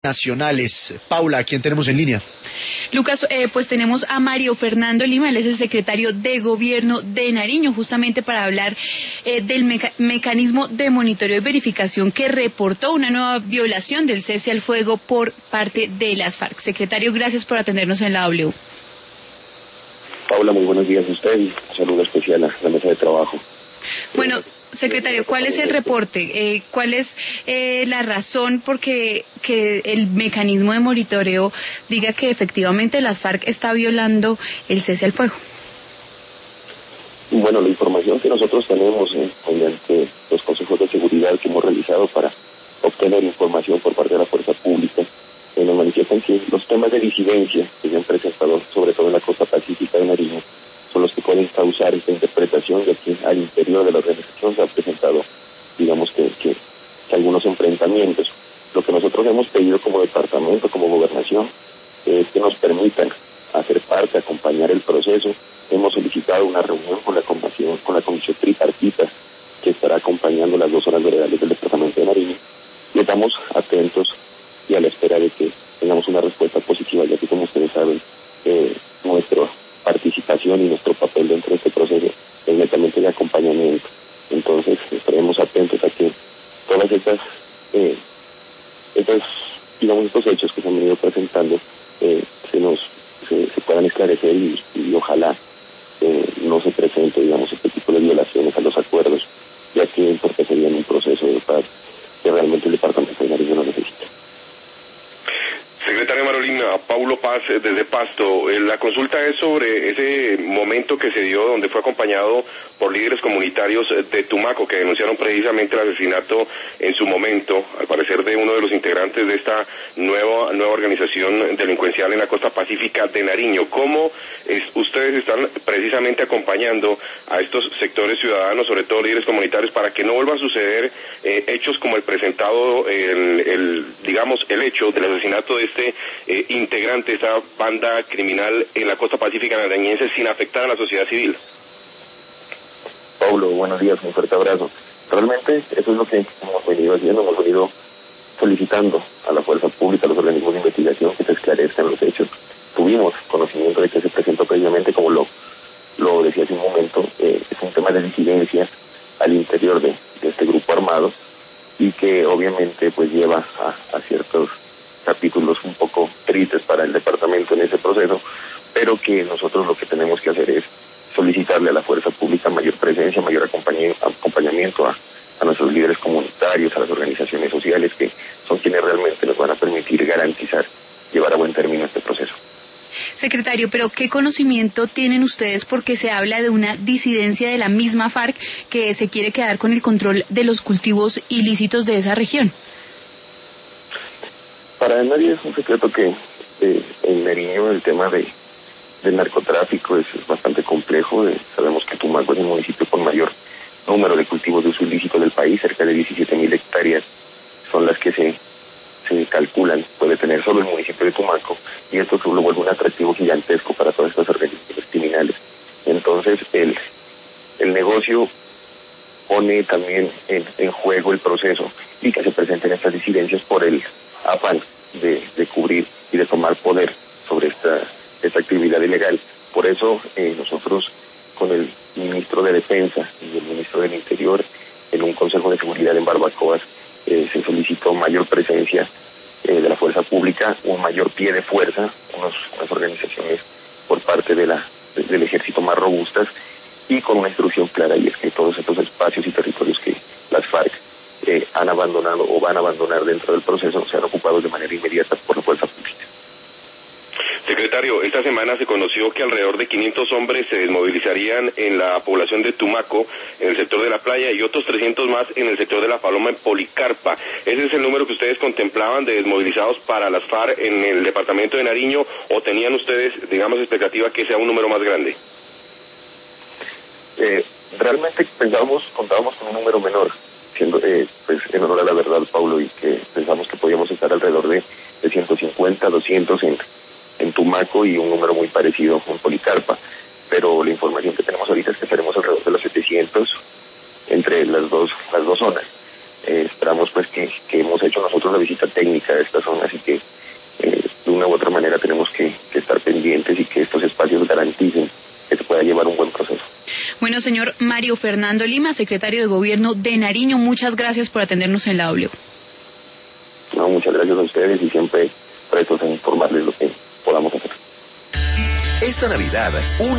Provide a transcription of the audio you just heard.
nacionales. Paula, ¿a quién tenemos en línea? Lucas, pues tenemos a Mario Fernando Lima, él es el secretario de Gobierno de Nariño, justamente para hablar del mecanismo de monitoreo y verificación que reportó una nueva violación del cese al fuego por parte de las FARC. Secretario, gracias por atendernos en la W. Paula, muy buenos días a usted y un saludo especial a la mesa de trabajo. Bueno, secretario, ¿cuál es el reporte? ¿Cuál es la razón por que el mecanismo de monitoreo diga que efectivamente las FARC está violando el cese al fuego? Bueno, la información que nosotros tenemos mediante los consejos de seguridad que hemos realizado para obtener información por parte de la fuerza pública, nos manifiestan que los temas de disidencia que se han presentado, sobre todo en la costa pacífica de Nariño, son los que pueden causar esta interpretación, ya que al interior de la organización se han presentado, digamos que algunos enfrentamientos. Lo que nosotros hemos pedido como departamento, como gobernación, es que nos permitan hacer parte, acompañar el proceso. Hemos solicitado una reunión con la comisión tripartita que estará acompañando las 2 zonas veredales del departamento de Nariño, y estamos atentos y a la espera de que tengamos una respuesta positiva, ya que, como ustedes saben, nuestra participación y nuestro papel dentro de este proceso es netamente de acompañamiento. Entonces estaremos atentos a que todas estos hechos que se han venido presentando se puedan esclarecer y ojalá no se presente, digamos, este tipo de violaciones a los acuerdos, ya que entorpecerían un proceso de paz que realmente el departamento de Nariño no necesita. Secretario Marolina, Paulo Paz desde Pasto. La consulta es sobre ese momento que se dio donde fue acompañado por líderes comunitarios de Tumaco que denunciaron precisamente el asesinato en su momento, al parecer, de uno de los integrantes de esta nueva organización delincuencial en la costa pacífica de Nariño. ¿Cómo ustedes están precisamente acompañando a estos sectores ciudadanos, sobre todo líderes comunitarios, para que no vuelvan a suceder hechos como el presentado, el hecho del asesinato de este integrante, esta banda criminal en la costa pacífica nariñense, sin afectar a la sociedad civil? Paulo, buenos días, un fuerte abrazo. Realmente eso es lo que hemos venido haciendo, hemos venido solicitando a la fuerza pública, a los organismos de investigación, que se esclarezcan los hechos. Tuvimos conocimiento de que se presentó precisamente, como lo decía hace un momento, es un tema de disidencia al interior de este grupo armado, y que obviamente pues lleva a ciertos capítulos un poco tristes para el departamento en ese proceso, pero que nosotros lo que tenemos que hacer es solicitarle a la fuerza pública mayor presencia, mayor acompañamiento a nuestros líderes comunitarios, a las organizaciones sociales, que son quienes realmente nos van a permitir garantizar llevar a buen término este proceso. Secretario, pero ¿qué conocimiento tienen ustedes? Porque se habla de una disidencia de la misma FARC que se quiere quedar con el control de los cultivos ilícitos de esa región. Para nadie es un secreto que en Nariño el tema del narcotráfico es bastante complejo. Sabemos que Tumaco es el municipio con mayor número de cultivos de uso ilícito del país, cerca de 17.000 hectáreas son las que se calculan puede tener solo el municipio de Tumaco, y esto lo vuelve un atractivo gigantesco para todas estas organizaciones criminales. Entonces el negocio pone también en juego el proceso, y que se presenten estas disidencias por el afán de cubrir y de tomar poder sobre esta actividad ilegal. Por eso nosotros, con el ministro de Defensa y el ministro del Interior, en un consejo de seguridad en Barbacoas, se solicitó mayor presencia de la fuerza pública, un mayor pie de fuerza, unas organizaciones por parte del ejército más robustas, y con una instrucción clara, y es que todos estos espacios y territorios que las FARC han abandonado o van a abandonar dentro del proceso sean ocupados de manera inmediata por la fuerza pública. Secretario, esta semana se conoció que alrededor de 500 hombres se desmovilizarían en la población de Tumaco, en el sector de la playa, y otros 300 más en el sector de la Paloma, en Policarpa. ¿Ese es el número que ustedes contemplaban de desmovilizados para las FARC en el departamento de Nariño, o tenían ustedes, digamos, expectativa que sea un número más grande? Realmente contábamos con un número menor, siendo pues en honor a la verdad, Paulo, y que pensamos que podíamos estar alrededor de 150, 200 en Tumaco, y un número muy parecido en Policarpa. Pero la información que tenemos ahorita es que estaremos alrededor de los 700 entre las dos zonas. Esperamos pues que hemos hecho nosotros la visita técnica de esta zona, así que pendientes y que estos espacios garanticen que se pueda llevar un buen proceso. Bueno, señor Mario Fernando Lima, secretario de Gobierno de Nariño, muchas gracias por atendernos en la W. No, muchas gracias a ustedes y siempre prestos a informarles lo que podamos hacer. Esta Navidad,